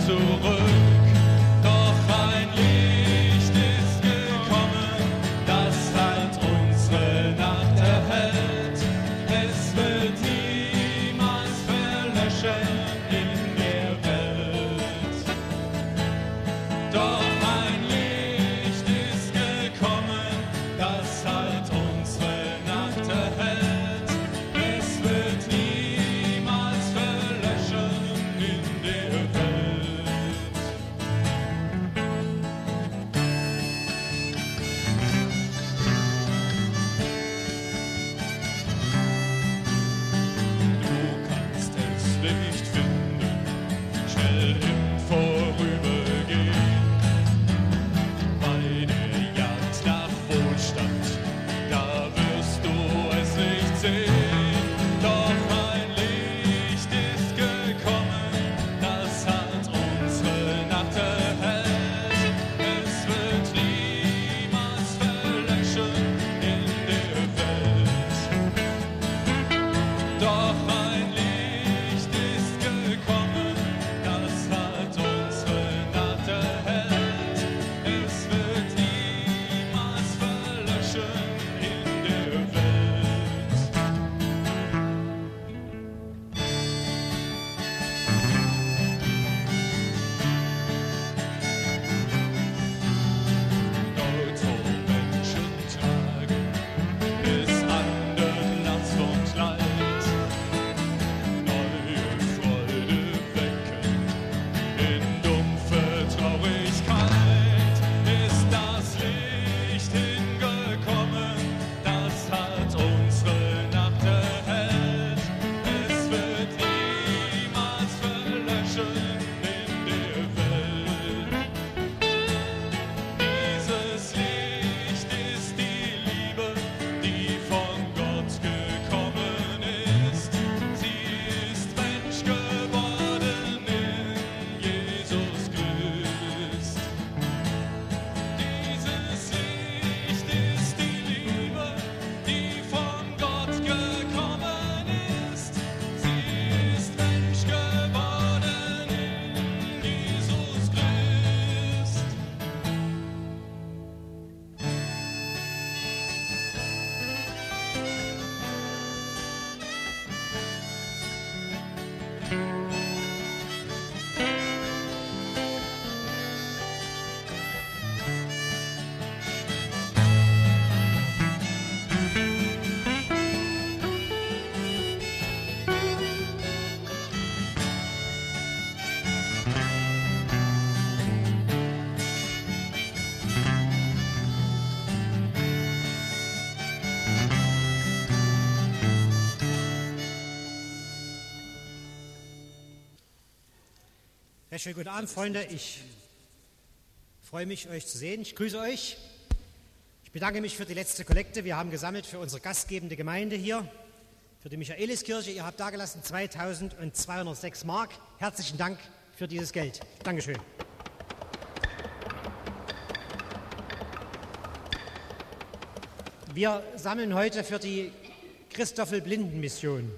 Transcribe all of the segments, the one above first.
Ja, schönen guten Abend, Freunde. Ich freue mich, euch zu sehen. Ich grüße euch. Ich bedanke mich für die letzte Kollekte. Wir haben gesammelt für unsere gastgebende Gemeinde hier, für die Michaeliskirche. Ihr habt dagelassen 2.206 Mark. Herzlichen Dank für dieses Geld. Dankeschön. Wir sammeln heute für die Christoffel-Blinden-Mission.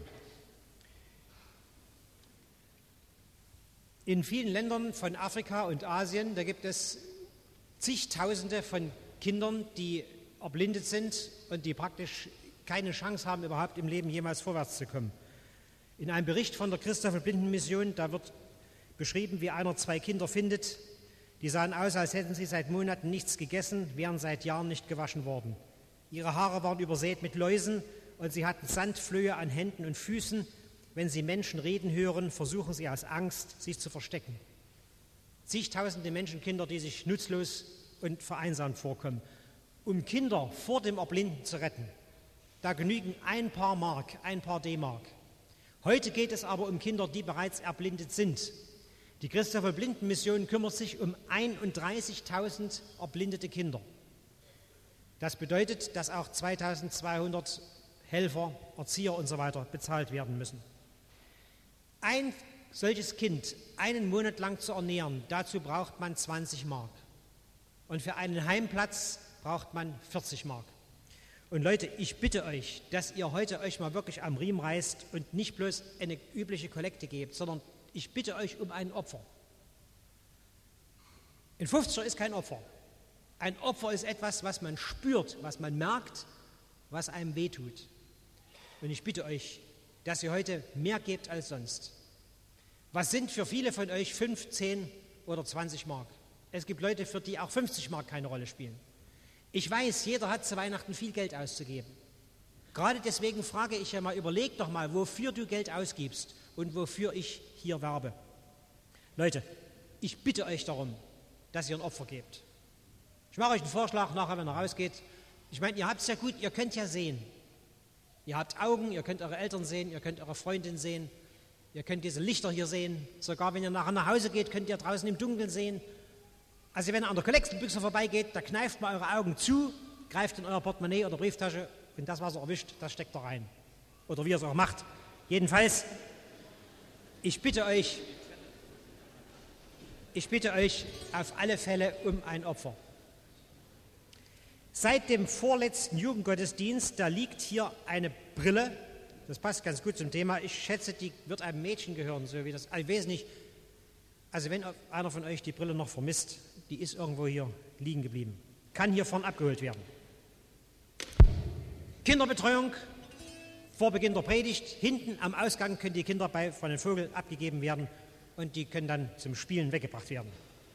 In vielen Ländern von Afrika und Asien, da gibt es zigtausende von Kindern, die erblindet sind und die praktisch keine Chance haben, überhaupt im Leben jemals vorwärts zu kommen. In einem Bericht von der Christoffel-Blinden-Mission, da wird beschrieben, wie einer 2 Kinder findet, die sahen aus, als hätten sie seit Monaten nichts gegessen, wären seit Jahren nicht gewaschen worden. Ihre Haare waren übersät mit Läusen und sie hatten Sandflöhe an Händen und Füßen. Wenn sie Menschen reden hören, versuchen sie aus Angst, sich zu verstecken. Zigtausende Menschenkinder, die sich nutzlos und vereinsamt vorkommen. Um Kinder vor dem Erblinden zu retten, da genügen ein paar Mark, ein paar D-Mark. Heute geht es aber um Kinder, die bereits erblindet sind. Die Christoffel-Blinden-Mission kümmert sich um 31.000 erblindete Kinder. Das bedeutet, dass auch 2.200 Helfer, Erzieher und so weiter bezahlt werden müssen. Ein solches Kind einen Monat lang zu ernähren, dazu braucht man 20 Mark. Und für einen Heimplatz braucht man 40 Mark. Und Leute, ich bitte euch, dass ihr heute euch mal wirklich am Riemen reißt und nicht bloß eine übliche Kollekte gebt, sondern ich bitte euch um ein Opfer. Ein 50er ist kein Opfer. Ein Opfer ist etwas, was man spürt, was man merkt, was einem wehtut. Und ich bitte euch, dass ihr heute mehr gebt als sonst. Was sind für viele von euch 5, 10 oder 20 Mark? Es gibt Leute, für die auch 50 Mark keine Rolle spielen. Ich weiß, jeder hat zu Weihnachten viel Geld auszugeben. Gerade deswegen frage ich ja mal, überleg doch mal, wofür du Geld ausgibst und wofür ich hier werbe. Leute, ich bitte euch darum, dass ihr ein Opfer gebt. Ich mache euch einen Vorschlag nachher, wenn ihr rausgeht. Ich meine, ihr habt es ja gut, ihr könnt ja sehen. Ihr habt Augen, ihr könnt eure Eltern sehen, ihr könnt eure Freundin sehen, ihr könnt diese Lichter hier sehen. Sogar wenn ihr nachher nach Hause geht, könnt ihr draußen im Dunkeln sehen. Also wenn ihr an der Kollektenbüchse vorbeigeht, da kneift mal eure Augen zu, greift in euer Portemonnaie oder Brieftasche und das, was ihr erwischt, das steckt da rein. Oder wie ihr es auch macht. Jedenfalls, ich bitte euch auf alle Fälle um ein Opfer. Seit dem vorletzten Jugendgottesdienst, da liegt hier eine Brille, das passt ganz gut zum Thema, ich schätze, die wird einem Mädchen gehören, so wie das, ich weiß nicht, also wenn einer von euch die Brille noch vermisst, die ist irgendwo hier liegen geblieben, kann hier vorne abgeholt werden. Kinderbetreuung vor Beginn der Predigt, hinten am Ausgang können die Kinder von den Vogel abgegeben werden und die können dann zum Spielen weggebracht werden.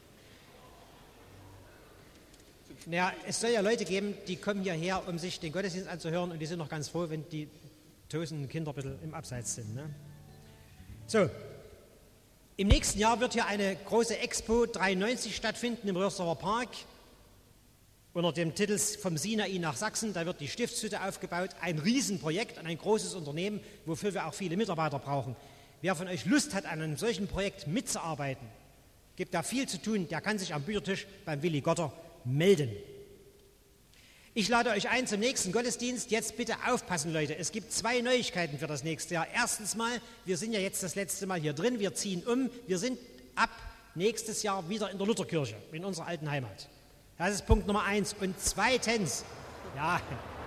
Naja, es soll ja Leute geben, die kommen hierher, um sich den Gottesdienst anzuhören und die sind noch ganz froh, wenn die tosenden Kinder ein bisschen im Abseits sind. Ne? So, im nächsten Jahr wird hier eine große Expo 93 stattfinden im Röhrsdorfer Park unter dem Titel Vom Sinai nach Sachsen. Da wird die Stiftshütte aufgebaut, ein Riesenprojekt und ein großes Unternehmen, wofür wir auch viele Mitarbeiter brauchen. Wer von euch Lust hat, an einem solchen Projekt mitzuarbeiten, gibt da viel zu tun, der kann sich am Büchertisch beim Willi Gotter melden. Ich lade euch ein zum nächsten Gottesdienst. Jetzt bitte aufpassen, Leute. Es gibt 2 Neuigkeiten für das nächste Jahr. Erstens mal, wir sind ja jetzt das letzte Mal hier drin. Wir ziehen um. Wir sind ab nächstes Jahr wieder in der Lutherkirche, in unserer alten Heimat. Das ist Punkt Nummer 1. Und zweitens, ja,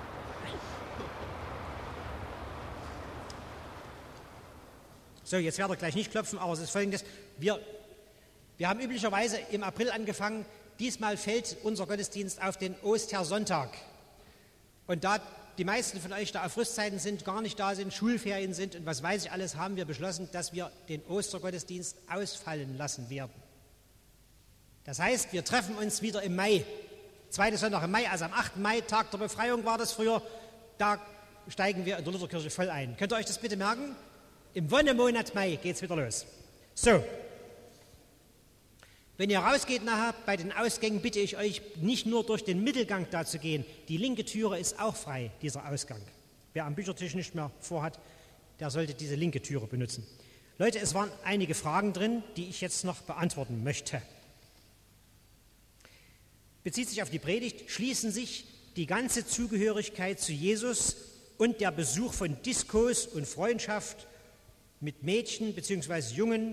so, jetzt werdet ihr gleich nicht klopfen, aber es ist Folgendes. Wir haben üblicherweise im April angefangen. Diesmal fällt unser Gottesdienst auf den Ostersonntag. Und da die meisten von euch da auf Rüstzeiten sind, gar nicht da sind, Schulferien sind und was weiß ich alles, haben wir beschlossen, dass wir den Ostergottesdienst ausfallen lassen werden. Das heißt, wir treffen uns wieder im Mai. 2. Sonntag im Mai, also am 8. Mai, Tag der Befreiung war das früher. Da steigen wir in der Lutherkirche voll ein. Könnt ihr euch das bitte merken? Im Wonnemonat Mai geht es wieder los. So. Wenn ihr rausgeht nachher, bei den Ausgängen bitte ich euch, nicht nur durch den Mittelgang da zu gehen. Die linke Türe ist auch frei, dieser Ausgang. Wer am Büchertisch nicht mehr vorhat, der sollte diese linke Türe benutzen. Leute, es waren einige Fragen drin, die ich jetzt noch beantworten möchte. Bezieht sich auf die Predigt, schließen sich die ganze Zugehörigkeit zu Jesus und der Besuch von Diskos und Freundschaft mit Mädchen bzw. Jungen,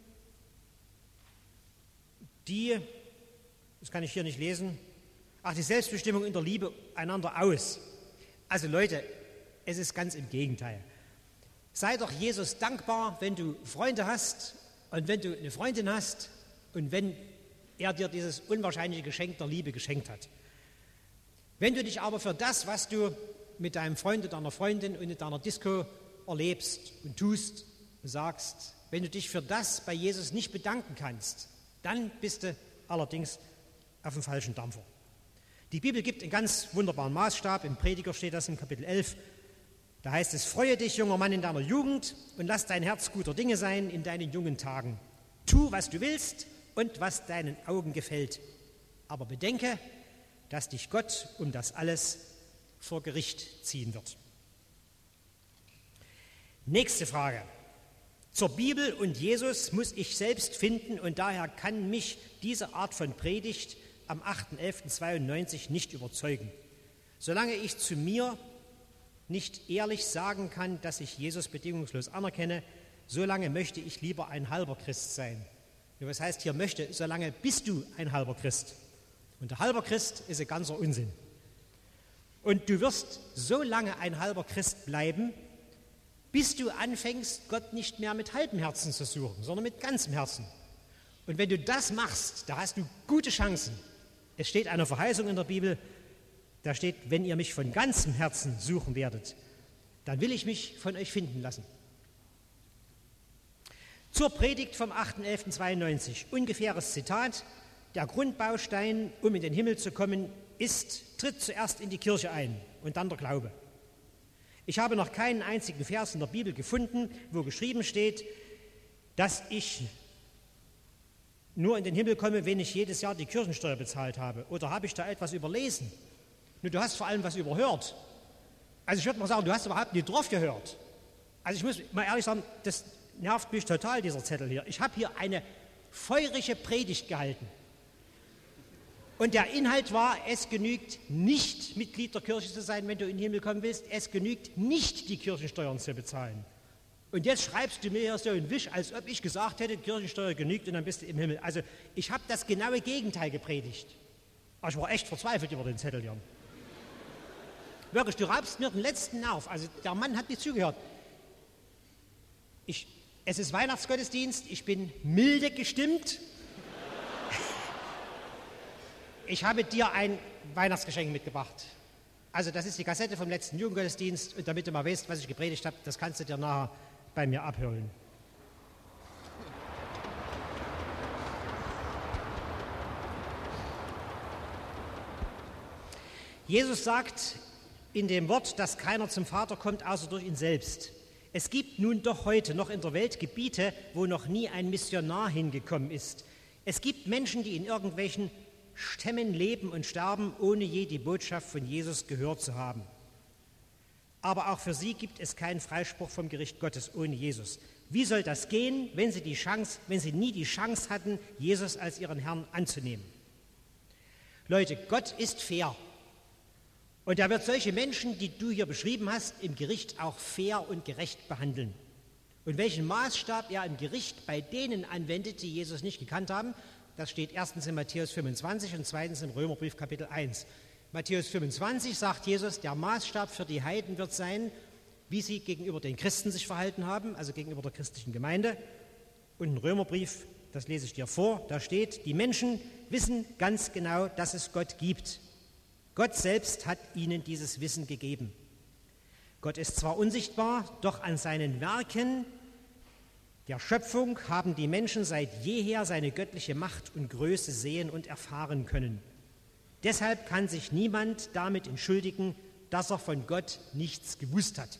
das kann ich hier nicht lesen, die Selbstbestimmung in der Liebe einander aus. Also Leute, es ist ganz im Gegenteil. Sei doch Jesus dankbar, wenn du Freunde hast und wenn du eine Freundin hast und wenn er dir dieses unwahrscheinliche Geschenk der Liebe geschenkt hat. Wenn du dich aber für das, was du mit deinem Freund oder deiner Freundin und in deiner Disco erlebst und tust und sagst, wenn du dich für das bei Jesus nicht bedanken kannst, dann bist du allerdings auf dem falschen Dampfer. Die Bibel gibt einen ganz wunderbaren Maßstab. Im Prediger steht das im Kapitel 11. Da heißt es, freue dich, junger Mann, in deiner Jugend und lass dein Herz guter Dinge sein in deinen jungen Tagen. Tu, was du willst und was deinen Augen gefällt. Aber bedenke, dass dich Gott um das alles vor Gericht ziehen wird. Nächste Frage. Zur Bibel und Jesus muss ich selbst finden und daher kann mich diese Art von Predigt am 8.11.92 nicht überzeugen. Solange ich zu mir nicht ehrlich sagen kann, dass ich Jesus bedingungslos anerkenne, solange möchte ich lieber ein halber Christ sein. Was heißt hier möchte? Solange bist du ein halber Christ. Und der halber Christ ist ein ganzer Unsinn. Und du wirst so lange ein halber Christ bleiben, bis du anfängst, Gott nicht mehr mit halbem Herzen zu suchen, sondern mit ganzem Herzen. Und wenn du das machst, da hast du gute Chancen. Es steht eine Verheißung in der Bibel, da steht, wenn ihr mich von ganzem Herzen suchen werdet, dann will ich mich von euch finden lassen. Zur Predigt vom 8.11.92, ungefähres Zitat: Der Grundbaustein, um in den Himmel zu kommen, tritt zuerst in die Kirche ein und dann der Glaube. Ich habe noch keinen einzigen Vers in der Bibel gefunden, wo geschrieben steht, dass ich nur in den Himmel komme, wenn ich jedes Jahr die Kirchensteuer bezahlt habe. Oder habe ich da etwas überlesen? Nur du hast vor allem was überhört. Also ich würde mal sagen, du hast überhaupt nicht drauf gehört. Also ich muss mal ehrlich sagen, das nervt mich total, dieser Zettel hier. Ich habe hier eine feurige Predigt gehalten. Und der Inhalt war, es genügt nicht, Mitglied der Kirche zu sein, wenn du in den Himmel kommen willst. Es genügt nicht, die Kirchensteuern zu bezahlen. Und jetzt schreibst du mir hier so einen Wisch, als ob ich gesagt hätte, Kirchensteuer genügt und dann bist du im Himmel. Also ich habe das genaue Gegenteil gepredigt. Aber ich war echt verzweifelt über den Zettel hier. Wirklich, du raubst mir den letzten Nerv. Also der Mann hat nicht zugehört. Es ist Weihnachtsgottesdienst, ich bin milde gestimmt. Ich habe dir ein Weihnachtsgeschenk mitgebracht. Also das ist die Kassette vom letzten Jugendgottesdienst. Und damit du mal weißt, was ich gepredigt habe, das kannst du dir nachher bei mir abhören. Jesus sagt in dem Wort, dass keiner zum Vater kommt, außer durch ihn selbst. Es gibt nun doch heute noch in der Welt Gebiete, wo noch nie ein Missionar hingekommen ist. Es gibt Menschen, die in irgendwelchen Stämmen leben und sterben, ohne je die Botschaft von Jesus gehört zu haben. Aber auch für sie gibt es keinen Freispruch vom Gericht Gottes ohne Jesus. Wie soll das gehen, wenn sie nie die Chance hatten, Jesus als ihren Herrn anzunehmen? Leute, Gott ist fair. Und er wird solche Menschen, die du hier beschrieben hast, im Gericht auch fair und gerecht behandeln. Und welchen Maßstab er im Gericht bei denen anwendet, die Jesus nicht gekannt haben, das steht erstens in Matthäus 25 und zweitens im Römerbrief Kapitel 1. Matthäus 25 sagt Jesus, der Maßstab für die Heiden wird sein, wie sie gegenüber den Christen sich verhalten haben, also gegenüber der christlichen Gemeinde. Und im Römerbrief, das lese ich dir vor, da steht, die Menschen wissen ganz genau, dass es Gott gibt. Gott selbst hat ihnen dieses Wissen gegeben. Gott ist zwar unsichtbar, doch an seinen Werken der Schöpfung haben die Menschen seit jeher seine göttliche Macht und Größe sehen und erfahren können. Deshalb kann sich niemand damit entschuldigen, dass er von Gott nichts gewusst hat.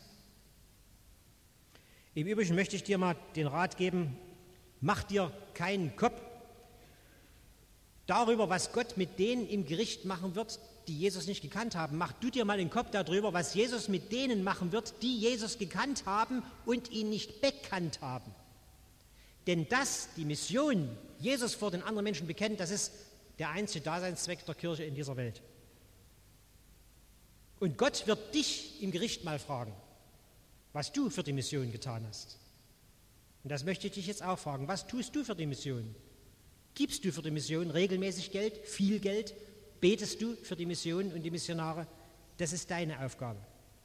Im Übrigen möchte ich dir mal den Rat geben, mach dir keinen Kopf darüber, was Gott mit denen im Gericht machen wird, die Jesus nicht gekannt haben. Mach du dir mal den Kopf darüber, was Jesus mit denen machen wird, die Jesus gekannt haben und ihn nicht bekannt haben. Denn die Mission, Jesus vor den anderen Menschen bekennen, das ist der einzige Daseinszweck der Kirche in dieser Welt. Und Gott wird dich im Gericht mal fragen, was du für die Mission getan hast. Und das möchte ich dich jetzt auch fragen. Was tust du für die Mission? Gibst du für die Mission regelmäßig Geld, viel Geld? Betest du für die Mission und die Missionare? Das ist deine Aufgabe.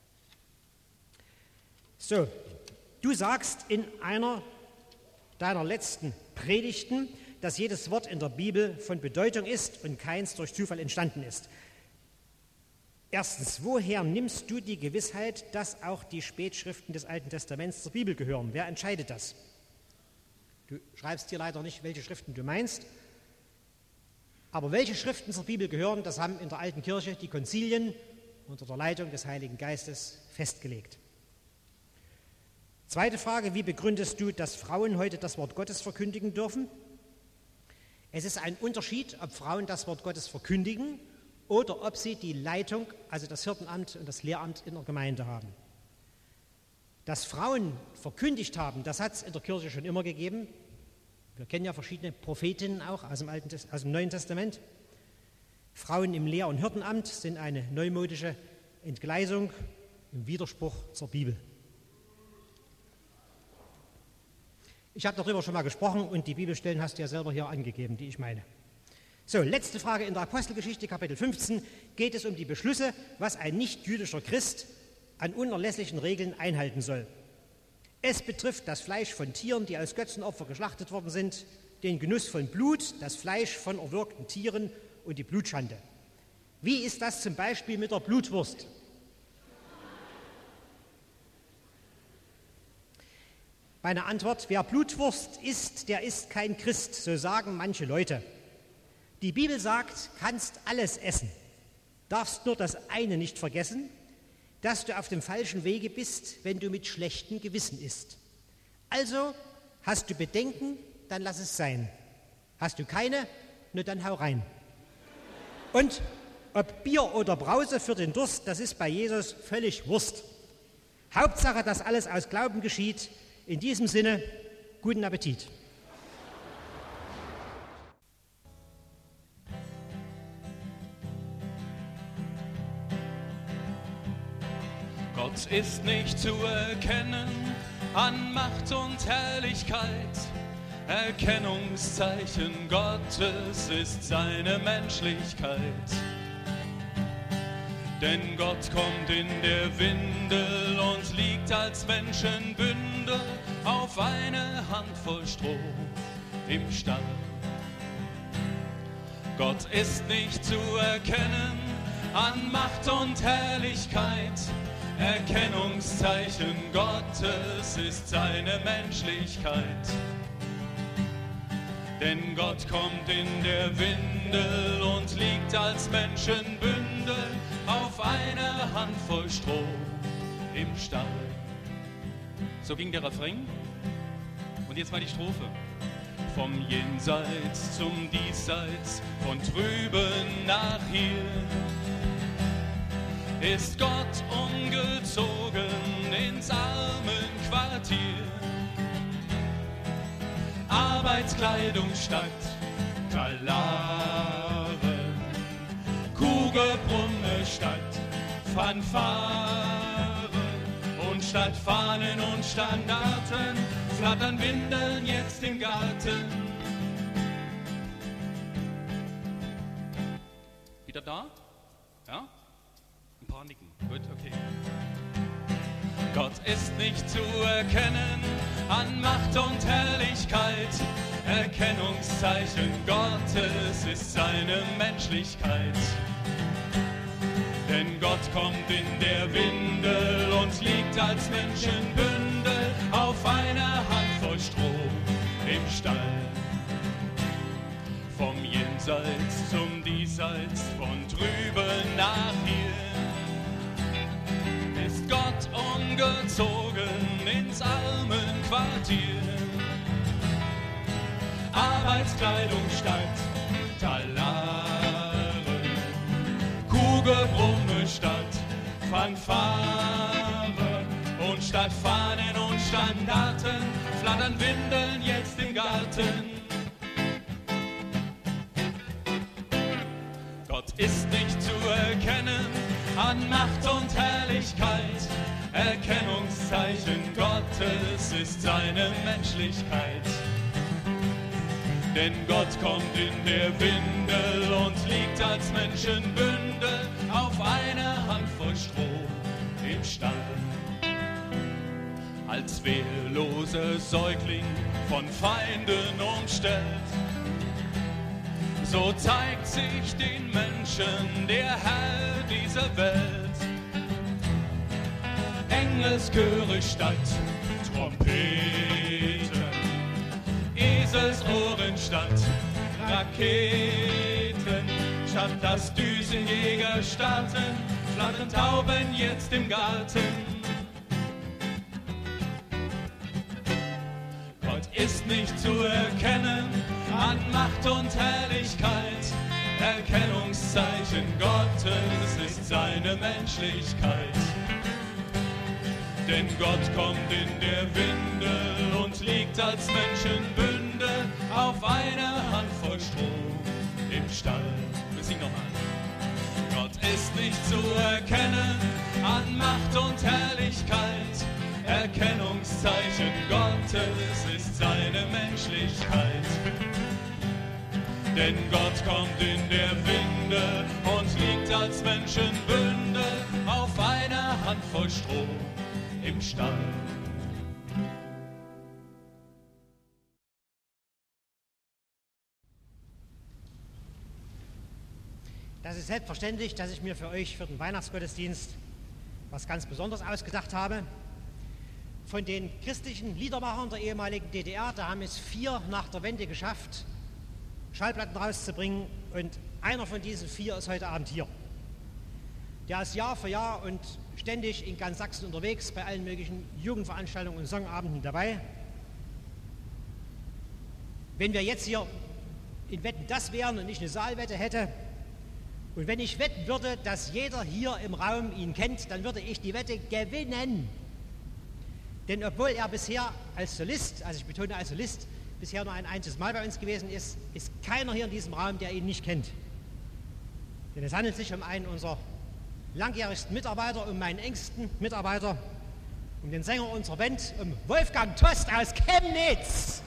So, du sagst in einer deiner letzten Predigten, dass jedes Wort in der Bibel von Bedeutung ist und keins durch Zufall entstanden ist. Erstens, woher nimmst du die Gewissheit, dass auch die Spätschriften des Alten Testaments zur Bibel gehören? Wer entscheidet das? Du schreibst dir leider nicht, welche Schriften du meinst, aber welche Schriften zur Bibel gehören, das haben in der alten Kirche die Konzilien unter der Leitung des Heiligen Geistes festgelegt. Zweite Frage, wie begründest du, dass Frauen heute das Wort Gottes verkündigen dürfen? Es ist ein Unterschied, ob Frauen das Wort Gottes verkündigen oder ob sie die Leitung, also das Hirtenamt und das Lehramt in der Gemeinde haben. Dass Frauen verkündigt haben, das hat es in der Kirche schon immer gegeben. Wir kennen ja verschiedene Prophetinnen auch aus dem Neuen Testament. Frauen im Lehr- und Hirtenamt sind eine neumodische Entgleisung im Widerspruch zur Bibel. Ich habe darüber schon mal gesprochen und die Bibelstellen hast du ja selber hier angegeben, die ich meine. So, letzte Frage in der Apostelgeschichte, Kapitel 15, geht es um die Beschlüsse, was ein nicht-jüdischer Christ an unerlässlichen Regeln einhalten soll. Es betrifft das Fleisch von Tieren, die als Götzenopfer geschlachtet worden sind, den Genuss von Blut, das Fleisch von erwürgten Tieren und die Blutschande. Wie ist das zum Beispiel mit der Blutwurst? Meine Antwort: Wer Blutwurst isst, der ist kein Christ, so sagen manche Leute. Die Bibel sagt, kannst alles essen, darfst nur das eine nicht vergessen, dass du auf dem falschen Wege bist, wenn du mit schlechtem Gewissen isst. Also, hast du Bedenken, dann lass es sein. Hast du keine, nur dann hau rein. Und ob Bier oder Brause für den Durst, das ist bei Jesus völlig Wurst. Hauptsache, dass alles aus Glauben geschieht. In diesem Sinne, guten Appetit. Gott ist nicht zu erkennen an Macht und Herrlichkeit. Erkennungszeichen Gottes ist seine Menschlichkeit. Denn Gott kommt in der Windel und liegt als Menschenbündel auf eine Handvoll Stroh im Stall. Gott ist nicht zu erkennen an Macht und Herrlichkeit. Erkennungszeichen Gottes ist seine Menschlichkeit. Denn Gott kommt in der Windel und liegt als Menschenbündel auf eine Handvoll Stroh im Stall. So ging der Refrain. Und jetzt mal die Strophe. Vom Jenseits zum Diesseits, von drüben nach hier, ist Gott umgezogen ins Armenquartier. Arbeitskleidung statt Talaren, Kugelbrumme statt Fanfaren und statt Fahnen und Standarten flattern Windeln jetzt im Garten. Wieder da? Ja? Ein paar nicken. Gut, okay. Gott ist nicht zu erkennen an Macht und Herrlichkeit. Erkennungszeichen Gottes ist seine Menschlichkeit. Denn Gott kommt in der Windel und liegt als Menschenbündel auf einer Handvoll Stroh im Stall. Vom Jenseits zum Diesseits, von drüben nach hier, ist Gott umgezogen ins Armenquartier. Arbeitskleidung statt Talaren, Kugelbrumme statt Fanfare und statt Fahnen und Standarten flattern Windeln jetzt im Garten. Gott ist nicht zu erkennen an Macht und Herrlichkeit. Erkennungszeichen Gottes ist seine Menschlichkeit. Denn Gott kommt in der Windel und liegt als Menschenbündel auf einer Handvoll Stroh im Stall. Als wehrloser Säugling von Feinden umstellt, so zeigt sich den Menschen der Herr dieser Welt. Engelschöre statt Trompeten, Eselsohren statt Raketen, statt dass Düsenjäger starten, flattern Tauben jetzt im Garten. Gott ist nicht zu erkennen an Macht und Herrlichkeit. Erkennungszeichen Gottes ist seine Menschlichkeit. Denn Gott kommt in der Windel und liegt als Menschenbündel auf einer Handvoll Stroh im Stall. Wir singen nochmal. Gott ist nicht zu erkennen an Macht und Herrlichkeit. Erkennungszeichen Gottes ist seine Menschlichkeit. Denn Gott kommt in der Windel und liegt als Menschenbündel auf einer Handvoll Stroh im Stall. Das ist selbstverständlich, dass ich mir für euch für den Weihnachtsgottesdienst was ganz Besonderes ausgedacht habe. Von den christlichen Liedermachern der ehemaligen DDR, da haben es 4 nach der Wende geschafft, Schallplatten rauszubringen, und einer von diesen 4 ist heute Abend hier. Der ist Jahr für Jahr und ständig in ganz Sachsen unterwegs, bei allen möglichen Jugendveranstaltungen und Songabenden dabei. Wenn wir jetzt hier in Wetten das wären und ich eine Saalwette hätte, und wenn ich wetten würde, dass jeder hier im Raum ihn kennt, dann würde ich die Wette gewinnen. Denn obwohl er bisher als Solist, also ich betone als Solist, bisher nur ein einziges Mal bei uns gewesen ist, ist keiner hier in diesem Raum, der ihn nicht kennt. Denn es handelt sich um einen unserer langjährigsten Mitarbeiter, um meinen engsten Mitarbeiter, um den Sänger unserer Band, um Wolfgang Tost aus Chemnitz.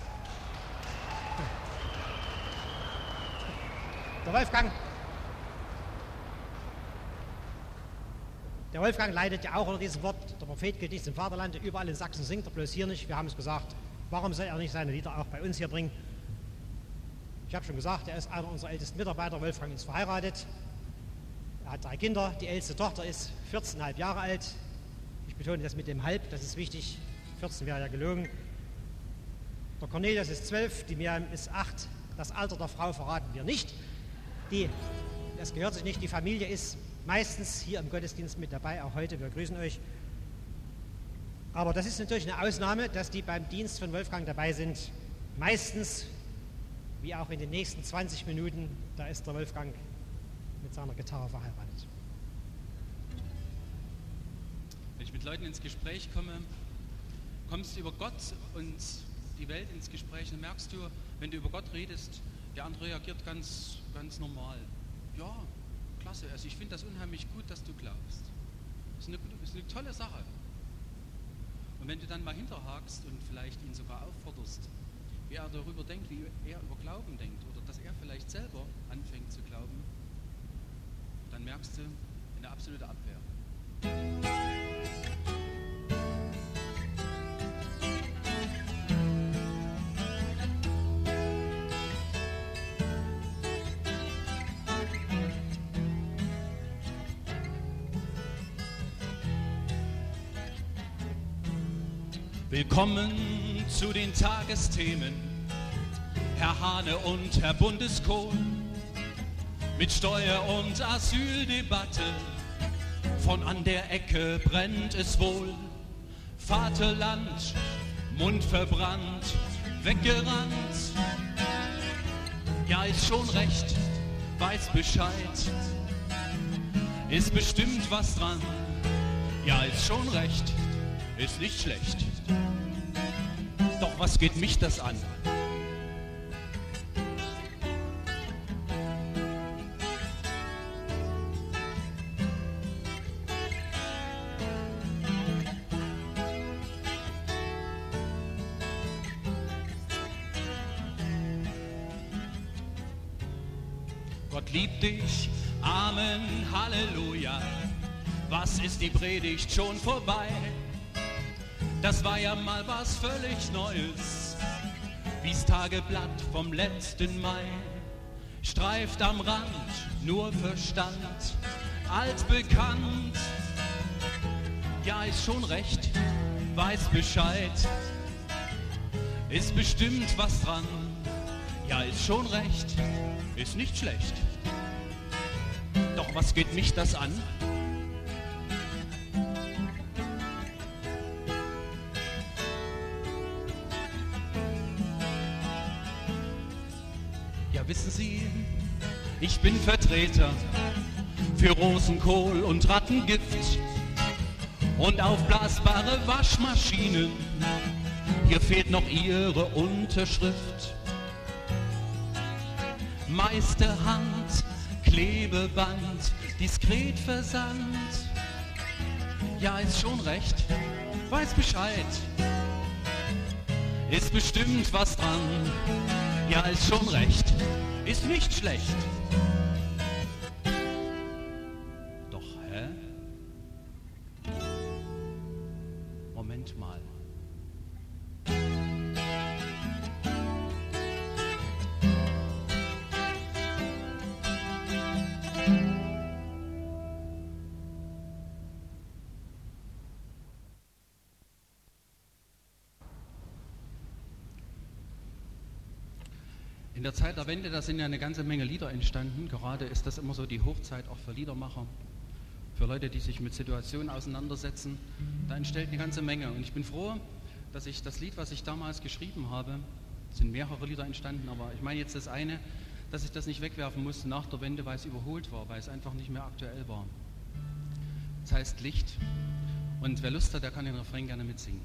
Der Wolfgang leidet ja auch unter diesem Wort, der Prophet gilt nicht im Vaterland, überall in Sachsen singt er, bloß hier nicht. Wir haben es gesagt, warum soll er nicht seine Lieder auch bei uns hier bringen? Ich habe schon gesagt, er ist einer unserer ältesten Mitarbeiter. Wolfgang ist verheiratet, er hat 3 Kinder, die älteste Tochter ist 14,5 Jahre alt. Ich betone das mit dem halb, das ist wichtig, 14 wäre ja gelogen. Der Cornelius ist 12, die Miriam ist 8, das Alter der Frau verraten wir nicht. Das gehört sich nicht, die Familie ist meistens hier im Gottesdienst mit dabei, auch heute, wir grüßen euch. Aber das ist natürlich eine Ausnahme, dass die beim Dienst von Wolfgang dabei sind. Meistens, wie auch in den nächsten 20 Minuten, da ist der Wolfgang mit seiner Gitarre verheiratet. Wenn ich mit Leuten ins Gespräch komme, kommst du über Gott und die Welt ins Gespräch, dann merkst du, wenn du über Gott redest, der andere reagiert ganz normal. Ja, klasse, also ich finde das unheimlich gut, dass du glaubst. Das ist eine tolle Sache. Und wenn du dann mal hinterhakst und vielleicht ihn sogar aufforderst, wie er darüber denkt, wie er über Glauben denkt, oder dass er vielleicht selber anfängt zu glauben, dann merkst du eine absolute Abwehr. Willkommen zu den Tagesthemen, Herr Hahne und Herr Bundeskohl, mit Steuer- und Asyldebatte, von an der Ecke brennt es wohl. Vaterland, Mund verbrannt, weggerannt, ja ist schon recht, weiß Bescheid, ist bestimmt was dran, ja ist schon recht, ist nicht schlecht. Doch was geht mich das an? Gott liebt dich, Amen, Halleluja. Was ist die Predigt schon vorbei? Das war ja mal was völlig Neues, wie's Tageblatt vom letzten Mai. Streift am Rand, nur Verstand, altbekannt. Ja, ist schon recht, weiß Bescheid, ist bestimmt was dran. Ja, ist schon recht, ist nicht schlecht. Doch was geht mich das an? Wissen Sie, ich bin Vertreter für Rosenkohl und Rattengift und aufblasbare Waschmaschinen. Hier fehlt noch Ihre Unterschrift. Meisterhand, Klebeband, diskret versandt. Ja, ist schon recht, weiß Bescheid, ist bestimmt was dran. Ja, ist schon recht, ist nicht schlecht. Doch, hä? Moment mal. In der Zeit der Wende, da sind ja eine ganze Menge Lieder entstanden. Gerade ist das immer so die Hochzeit auch für Liedermacher, für Leute, die sich mit Situationen auseinandersetzen. Da entsteht eine ganze Menge. Und ich bin froh, dass ich das Lied, was ich damals geschrieben habe, es sind mehrere Lieder entstanden, aber ich meine jetzt das eine, dass ich das nicht wegwerfen musste nach der Wende, weil es überholt war, weil es einfach nicht mehr aktuell war. Das heißt Licht. Und wer Lust hat, der kann den Refrain gerne mitsingen.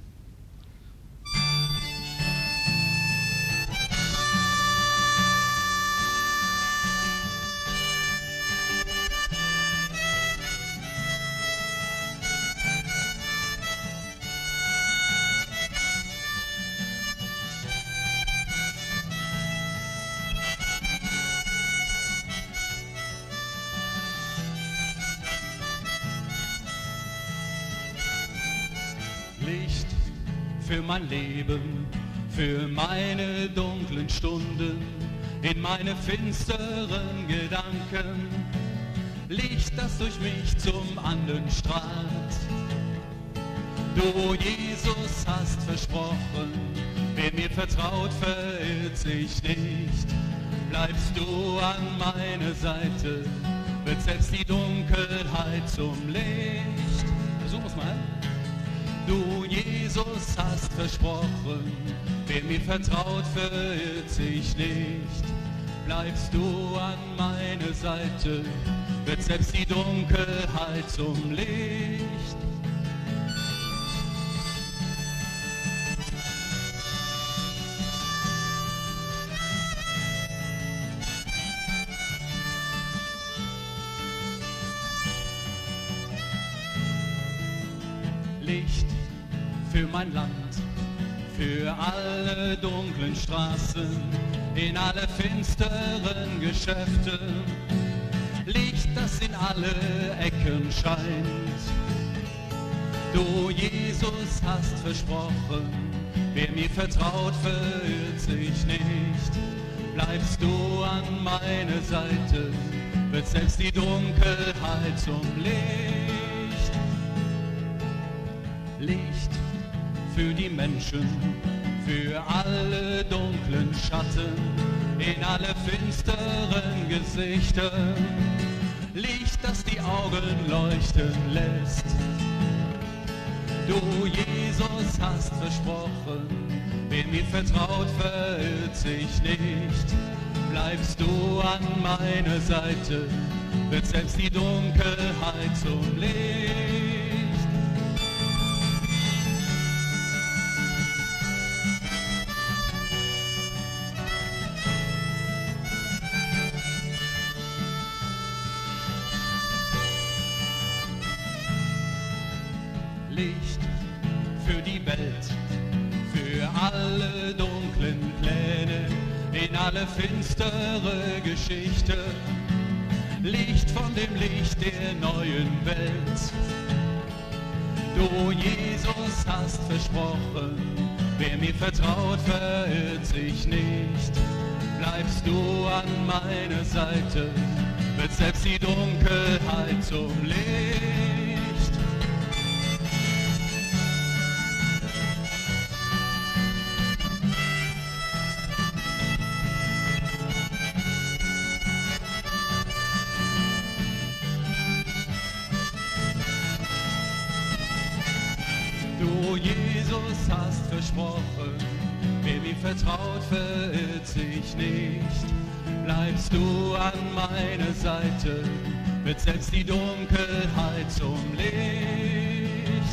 Licht für mein Leben, für meine dunklen Stunden, in meine finsteren Gedanken. Licht, das durch mich zum anderen strahlt. Du, Jesus, hast versprochen, wer mir vertraut, verirrt sich nicht. Bleibst du an meiner Seite, wird selbst die Dunkelheit zum Licht. Versuchen wir's mal. Du, Jesus, hast versprochen, wer mir vertraut, verirrt sich nicht. Bleibst du an meiner Seite, wird selbst die Dunkelheit zum Licht. Licht für mein Land, für alle dunklen Straßen, in alle finsteren Geschäfte. Licht, das in alle Ecken scheint. Du, Jesus, hast versprochen, wer mir vertraut, verirrt sich nicht. Bleibst du an meiner Seite, wird selbst die Dunkelheit zum Licht. Licht für die Menschen, für alle dunklen Schatten, in alle finsteren Gesichter. Licht, das die Augen leuchten lässt. Du, Jesus, hast versprochen, wer mir vertraut, verirrt sich nicht. Bleibst du an meiner Seite, wird selbst die Dunkelheit zum Licht. Licht für die Welt, für alle dunklen Pläne, in alle finstere Geschichte. Licht von dem Licht der neuen Welt. Du, Jesus, hast versprochen, wer mir vertraut, verirrt sich nicht. Bleibst du an meiner Seite, wird selbst die Dunkelheit zum Licht. Du, Jesus, hast versprochen, wer mir vertraut, verirrt sich nicht. Bleibst du an meiner Seite, wird selbst die Dunkelheit zum Licht.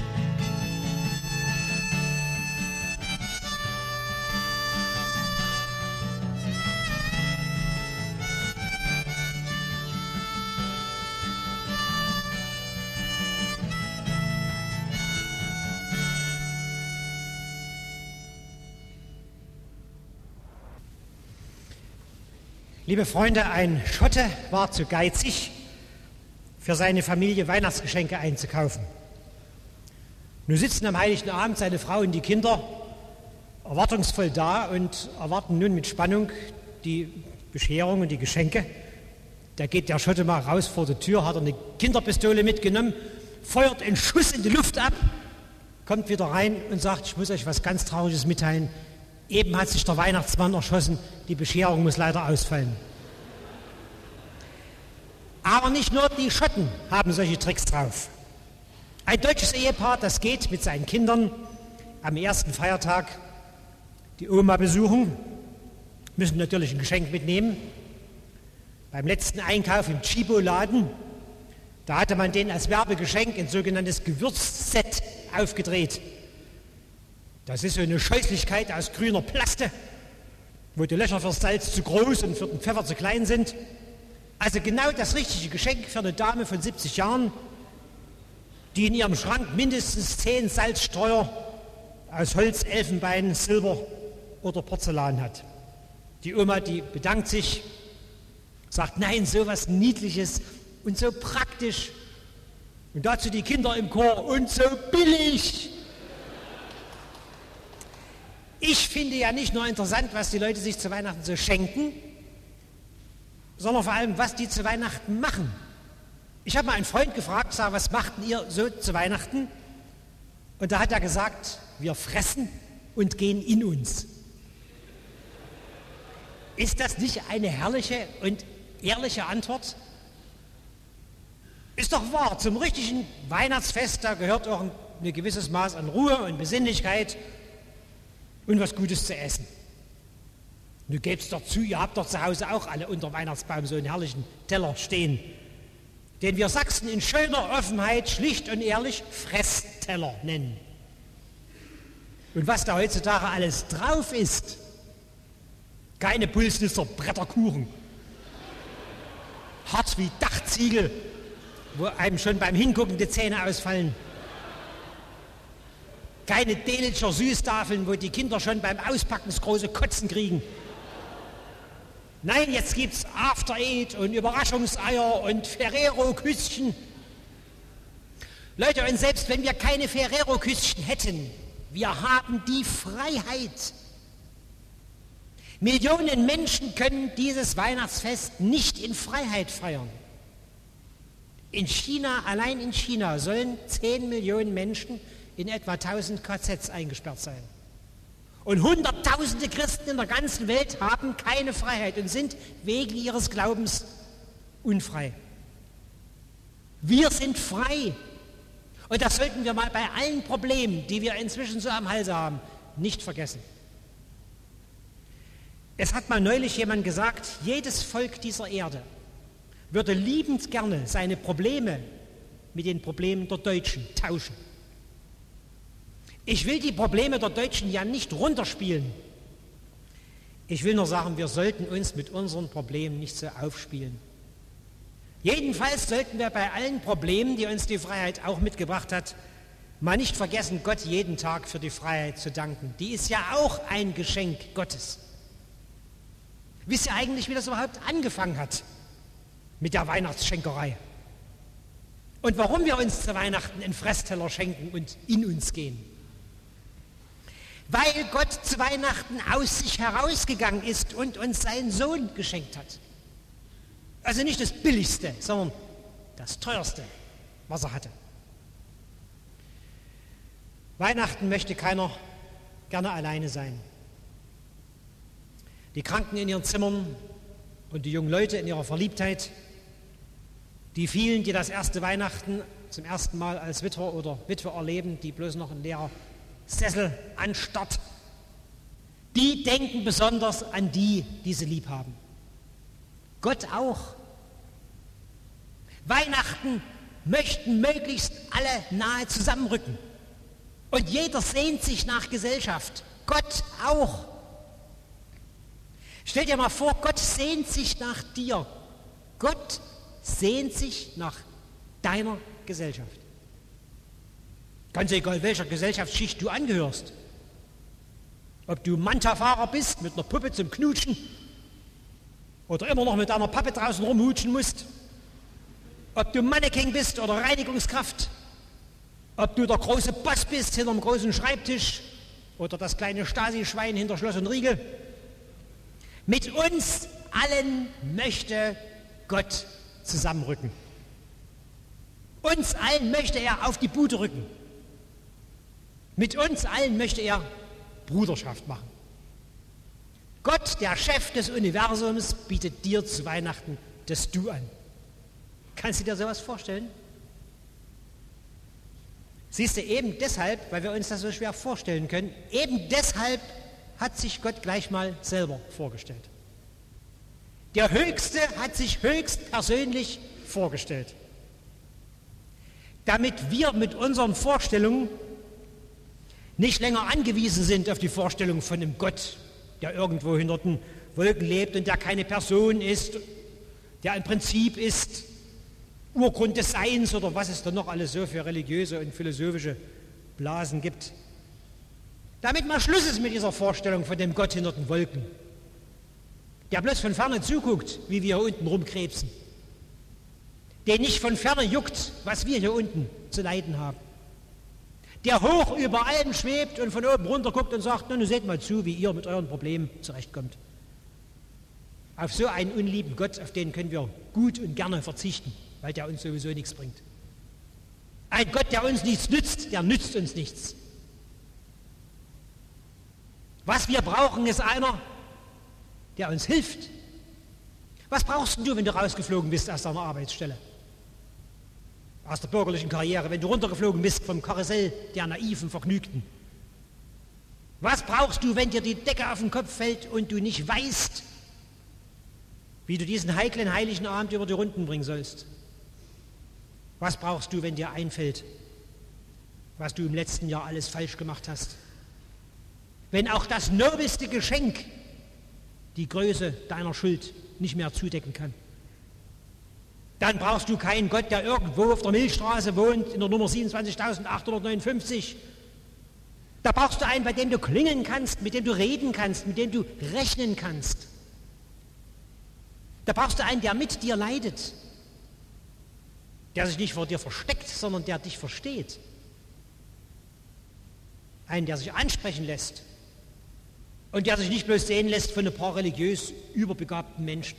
Liebe Freunde, ein Schotte war zu geizig, für seine Familie Weihnachtsgeschenke einzukaufen. Nun sitzen am Heiligen Abend seine Frau und die Kinder erwartungsvoll da und erwarten nun mit Spannung die Bescherung und die Geschenke. Da geht der Schotte mal raus vor der Tür, hat er eine Kinderpistole mitgenommen, feuert einen Schuss in die Luft ab, kommt wieder rein und sagt, ich muss euch was ganz Trauriges mitteilen, Eben hat sich der Weihnachtsmann erschossen, die Bescherung muss leider ausfallen. Aber nicht nur die Schotten haben solche Tricks drauf. Ein deutsches Ehepaar, das geht mit seinen Kindern am ersten Feiertag die Oma besuchen, müssen natürlich ein Geschenk mitnehmen. Beim letzten Einkauf im Chibo-Laden, da hatte man denen als Werbegeschenk ein sogenanntes Gewürzset aufgedreht. Das ist so eine Scheußlichkeit aus grüner Plaste, wo die Löcher fürs Salz zu groß und für den Pfeffer zu klein sind. Also genau das richtige Geschenk für eine Dame von 70 Jahren, die in ihrem Schrank mindestens 10 Salzstreuer aus Holz, Elfenbein, Silber oder Porzellan hat. Die Oma, die bedankt sich, sagt, nein, so was Niedliches und so praktisch. Und dazu die Kinder im Chor, und so billig. Ich finde ja nicht nur interessant, was die Leute sich zu Weihnachten so schenken, sondern vor allem, was die zu Weihnachten machen. Ich habe mal einen Freund gefragt, sag, was macht ihr so zu Weihnachten? Und da hat er gesagt, wir fressen und gehen in uns. Ist das nicht eine herrliche und ehrliche Antwort? Ist doch wahr, zum richtigen Weihnachtsfest, da gehört auch ein gewisses Maß an Ruhe und Besinnlichkeit und was Gutes zu essen. Nun gebt's doch zu, ihr habt doch zu Hause auch alle unter Weihnachtsbaum so einen herrlichen Teller stehen, den wir Sachsen in schöner Offenheit schlicht und ehrlich Fressteller nennen. Und was da heutzutage alles drauf ist, keine Pulsnitzer Bretterkuchen, hart wie Dachziegel, wo einem schon beim Hingucken die Zähne ausfallen, keine Delitscher Süßtafeln, wo die Kinder schon beim Auspacken das große Kotzen kriegen. Nein, jetzt gibt's After Eight und Überraschungseier und Ferrero-Küsschen. Leute, und selbst wenn wir keine Ferrero-Küsschen hätten, wir haben die Freiheit. Millionen Menschen können dieses Weihnachtsfest nicht in Freiheit feiern. In China, allein in China, sollen 10 Millionen Menschen in etwa 1000 KZs eingesperrt sein. Und Hunderttausende Christen in der ganzen Welt haben keine Freiheit und sind wegen ihres Glaubens unfrei. Wir sind frei. Und das sollten wir mal bei allen Problemen, die wir inzwischen so am Halse haben, nicht vergessen. Es hat mal neulich jemand gesagt, jedes Volk dieser Erde würde liebend gerne seine Probleme mit den Problemen der Deutschen tauschen. Ich will die Probleme der Deutschen ja nicht runterspielen. Ich will nur sagen, wir sollten uns mit unseren Problemen nicht so aufspielen. Jedenfalls sollten wir bei allen Problemen, die uns die Freiheit auch mitgebracht hat, mal nicht vergessen, Gott jeden Tag für die Freiheit zu danken. Die ist ja auch ein Geschenk Gottes. Wisst ihr eigentlich, wie das überhaupt angefangen hat mit der Weihnachtsschenkerei? Und warum wir uns zu Weihnachten einen Fressteller schenken und in uns gehen? Weil Gott zu Weihnachten aus sich herausgegangen ist und uns seinen Sohn geschenkt hat. Also nicht das Billigste, sondern das Teuerste, was er hatte. Weihnachten möchte keiner gerne alleine sein. Die Kranken in ihren Zimmern und die jungen Leute in ihrer Verliebtheit, die vielen, die das erste Weihnachten zum ersten Mal als Witwer oder Witwe erleben, die bloß noch ein leerer Sessel anstarrt, die denken besonders an die, die sie lieb haben. Gott auch. Weihnachten möchten möglichst alle nahe zusammenrücken. Und jeder sehnt sich nach Gesellschaft. Gott auch. Stell dir mal vor, Gott sehnt sich nach dir. Gott sehnt sich nach deiner Gesellschaft. Ganz egal, welcher Gesellschaftsschicht du angehörst. Ob du Manta-Fahrer bist mit einer Puppe zum Knutschen oder immer noch mit einer Pappe draußen rumhutschen musst. Ob du Mannequin bist oder Reinigungskraft. Ob du der große Boss bist hinter dem großen Schreibtisch oder das kleine Stasi-Schwein hinter Schloss und Riegel. Mit uns allen möchte Gott zusammenrücken. Uns allen möchte er auf die Bude rücken. Mit uns allen möchte er Bruderschaft machen. Gott, der Chef des Universums, bietet dir zu Weihnachten das Du an. Kannst du dir sowas vorstellen? Siehst du, eben deshalb, weil wir uns das so schwer vorstellen können, eben deshalb hat sich Gott gleich mal selber vorgestellt. Der Höchste hat sich höchst persönlich vorgestellt. Damit wir mit unseren Vorstellungen nicht länger angewiesen sind auf die Vorstellung von einem Gott, der irgendwo hinter den Wolken lebt und der keine Person ist, der ein Prinzip ist, Urgrund des Seins oder was es da noch alles so für religiöse und philosophische Blasen gibt. Damit mal Schluss ist mit dieser Vorstellung von dem Gott hinter den Wolken, der bloß von ferne zuguckt, wie wir hier unten rumkrebsen, den nicht von ferne juckt, was wir hier unten zu leiden haben, der hoch über allem schwebt und von oben runter guckt und sagt, nun seht mal zu, wie ihr mit euren Problemen zurechtkommt. Auf so einen unlieben Gott, auf den können wir gut und gerne verzichten, weil der uns sowieso nichts bringt. Ein Gott, der uns nichts nützt, der nützt uns nichts. Was wir brauchen, ist einer, der uns hilft. Was brauchst du, wenn du rausgeflogen bist aus deiner Arbeitsstelle? Aus der bürgerlichen Karriere, wenn du runtergeflogen bist vom Karussell der naiven Vergnügten? Was brauchst du, wenn dir die Decke auf den Kopf fällt und du nicht weißt, wie du diesen heiklen, heiligen Abend über die Runden bringen sollst? Was brauchst du, wenn dir einfällt, was du im letzten Jahr alles falsch gemacht hast? Wenn auch das nobelste Geschenk die Größe deiner Schuld nicht mehr zudecken kann. Dann brauchst du keinen Gott, der irgendwo auf der Milchstraße wohnt, in der Nummer 27.859. Da brauchst du einen, bei dem du klingeln kannst, mit dem du reden kannst, mit dem du rechnen kannst. Da brauchst du einen, der mit dir leidet, der sich nicht vor dir versteckt, sondern der dich versteht. Einen, der sich ansprechen lässt und der sich nicht bloß sehen lässt von ein paar religiös überbegabten Menschen.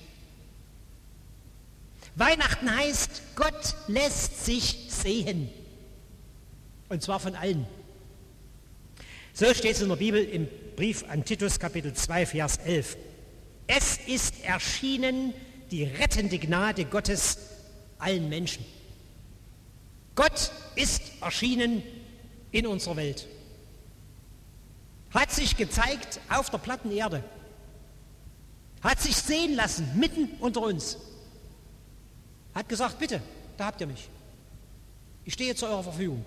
Weihnachten heißt, Gott lässt sich sehen. Und zwar von allen. So steht es in der Bibel im Brief an Titus, Kapitel 2, Vers 11. Es ist erschienen die rettende Gnade Gottes allen Menschen. Gott ist erschienen in unserer Welt. Hat sich gezeigt auf der platten Erde. Hat sich sehen lassen, mitten unter uns. Hat gesagt, bitte, da habt ihr mich. Ich stehe zu eurer Verfügung.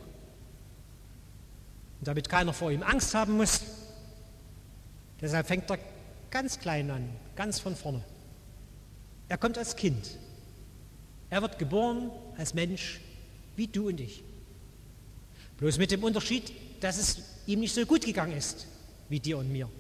Und damit keiner vor ihm Angst haben muss, deshalb fängt er ganz klein an, ganz von vorne. Er kommt als Kind. Er wird geboren als Mensch, wie du und ich. Bloß mit dem Unterschied, dass es ihm nicht so gut gegangen ist, wie dir und mir.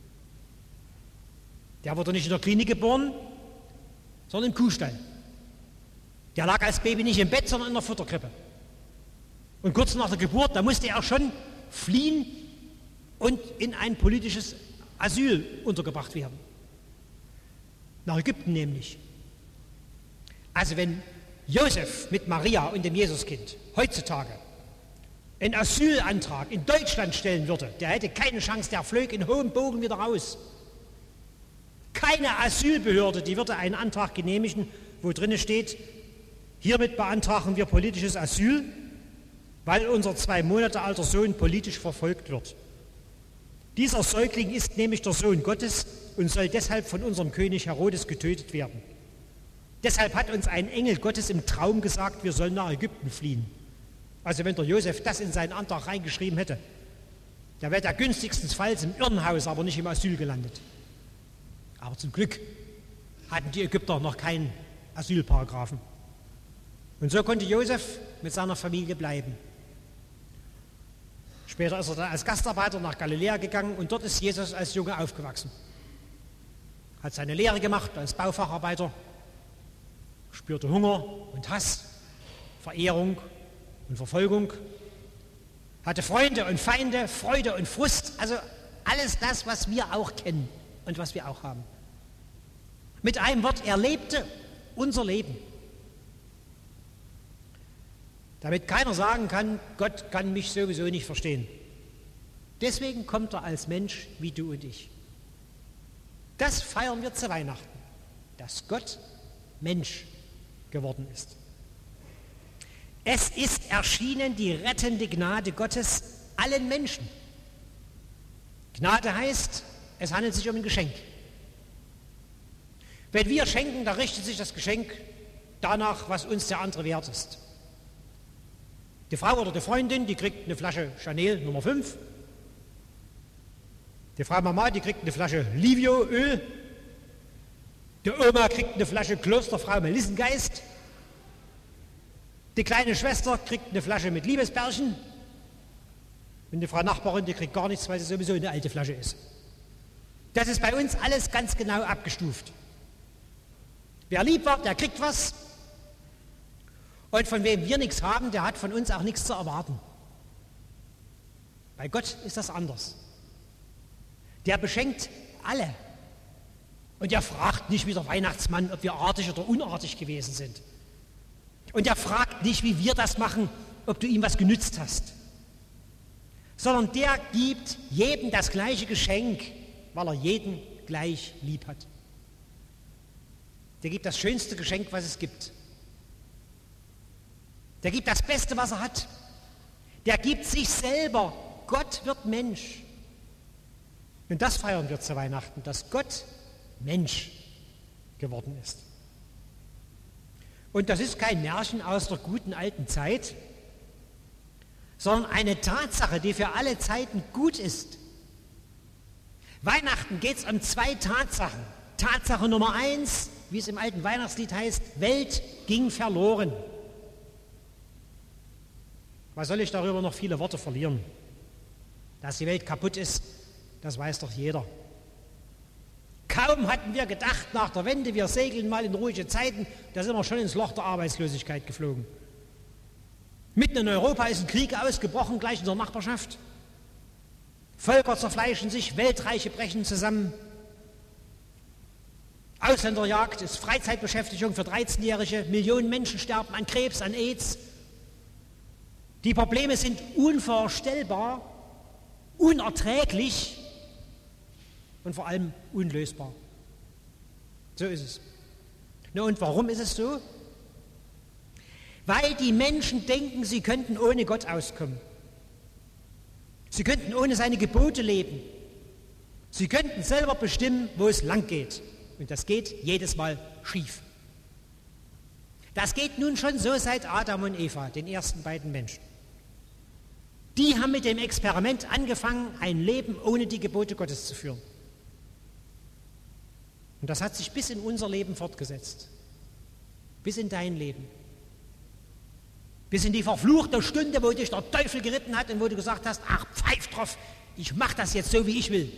Der wurde nicht in der Klinik geboren, sondern im Kuhstall. Der lag als Baby nicht im Bett, sondern in der Futterkrippe. Und kurz nach der Geburt, da musste er schon fliehen und in ein politisches Asyl untergebracht werden. Nach Ägypten nämlich. Also wenn Josef mit Maria und dem Jesuskind heutzutage einen Asylantrag in Deutschland stellen würde, der hätte keine Chance, der flög in hohem Bogen wieder raus. Keine Asylbehörde, die würde einen Antrag genehmigen, wo drin steht, hiermit beantragen wir politisches Asyl, weil unser 2 Monate alter Sohn politisch verfolgt wird. Dieser Säugling ist nämlich der Sohn Gottes und soll deshalb von unserem König Herodes getötet werden. Deshalb hat uns ein Engel Gottes im Traum gesagt, wir sollen nach Ägypten fliehen. Also wenn der Josef das in seinen Antrag reingeschrieben hätte, da wäre der günstigstenfalls im Irrenhaus, aber nicht im Asyl gelandet. Aber zum Glück hatten die Ägypter noch keinen Asylparagraphen. Und so konnte Josef mit seiner Familie bleiben. Später ist er dann als Gastarbeiter nach Galiläa gegangen und dort ist Jesus als Junge aufgewachsen. Hat seine Lehre gemacht als Baufacharbeiter, spürte Hunger und Hass, Verehrung und Verfolgung, hatte Freunde und Feinde, Freude und Frust, also alles das, was wir auch kennen und was wir auch haben. Mit einem Wort, er lebte unser Leben. Damit keiner sagen kann, Gott kann mich sowieso nicht verstehen. Deswegen kommt er als Mensch wie du und ich. Das feiern wir zu Weihnachten, dass Gott Mensch geworden ist. Es ist erschienen die rettende Gnade Gottes allen Menschen. Gnade heißt, es handelt sich um ein Geschenk. Wenn wir schenken, dann richtet sich das Geschenk danach, was uns der andere wert ist. Die Frau oder die Freundin, die kriegt eine Flasche Chanel Nummer 5. Die Frau Mama, die kriegt eine Flasche Livio-Öl. Die Oma kriegt eine Flasche Klosterfrau Melissengeist. Die kleine Schwester kriegt eine Flasche mit Liebesbärchen. Und die Frau Nachbarin, die kriegt gar nichts, weil sie sowieso eine alte Flasche ist. Das ist bei uns alles ganz genau abgestuft. Wer lieb war, der kriegt was. Und von wem wir nichts haben, der hat von uns auch nichts zu erwarten. Bei Gott ist das anders. Der beschenkt alle. Und er fragt nicht wie der Weihnachtsmann, ob wir artig oder unartig gewesen sind. Und er fragt nicht, wie wir das machen, ob du ihm was genützt hast. Sondern der gibt jedem das gleiche Geschenk, weil er jeden gleich lieb hat. Der gibt das schönste Geschenk, was es gibt. Der gibt das Beste, was er hat. Der gibt sich selber. Gott wird Mensch. Und das feiern wir zu Weihnachten, dass Gott Mensch geworden ist. Und das ist kein Märchen aus der guten alten Zeit, sondern eine Tatsache, die für alle Zeiten gut ist. Weihnachten geht es um 2 Tatsachen. Tatsache Nummer 1, wie es im alten Weihnachtslied heißt, Welt ging verloren. Was soll ich darüber noch viele Worte verlieren? Dass die Welt kaputt ist, das weiß doch jeder. Kaum hatten wir gedacht, nach der Wende, wir segeln mal in ruhige Zeiten, da sind wir schon ins Loch der Arbeitslosigkeit geflogen. Mitten in Europa ist ein Krieg ausgebrochen, gleich in der Nachbarschaft. Völker zerfleischen sich, Weltreiche brechen zusammen. Ausländerjagd ist Freizeitbeschäftigung für 13-Jährige, Millionen Menschen sterben an Krebs, an AIDS. Die Probleme sind unvorstellbar, unerträglich und vor allem unlösbar. So ist es. Na und warum ist es so? Weil die Menschen denken, sie könnten ohne Gott auskommen. Sie könnten ohne seine Gebote leben. Sie könnten selber bestimmen, wo es lang geht. Und das geht jedes Mal schief. Das geht nun schon so seit Adam und Eva, den ersten beiden Menschen. Die haben mit dem Experiment angefangen, ein Leben ohne die Gebote Gottes zu führen. Und das hat sich bis in unser Leben fortgesetzt. Bis in dein Leben. Bis in die verfluchte Stunde, wo dich der Teufel geritten hat und wo du gesagt hast, ach, pfeif drauf, ich mache das jetzt so, wie ich will.